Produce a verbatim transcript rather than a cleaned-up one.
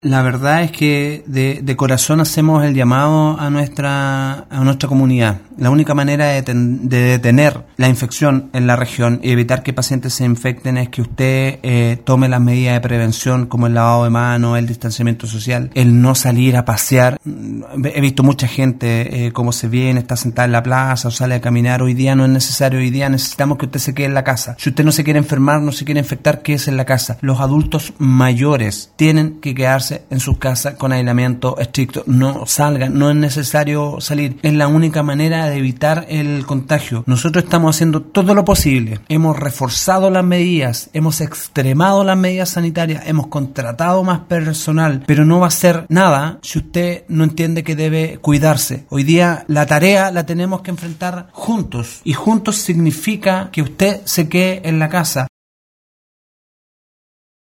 La verdad es que de, de corazón hacemos el llamado a nuestra a nuestra comunidad. La única manera de, ten, de detener la infección en la región y evitar que pacientes se infecten es que usted eh, tome las medidas de prevención como el lavado de manos, el distanciamiento social, el no salir a pasear. He visto mucha gente eh, como se viene, está sentada en la plaza o sale a caminar. Hoy día no es necesario, hoy día necesitamos que usted se quede en la casa. Si usted no se quiere enfermar, no se quiere infectar, quédese en la casa. Los adultos mayores tienen que quedarse en sus casas con aislamiento estricto. No salgan, no es necesario salir. Es la única manera de evitar el contagio. Nosotros estamos haciendo todo lo posible. Hemos reforzado las medidas, hemos extremado las medidas sanitarias, hemos contratado más personal, pero no va a ser nada si usted no entiende que debe cuidarse. Hoy día la tarea la tenemos que enfrentar juntos, y juntos significa que usted se quede en la casa.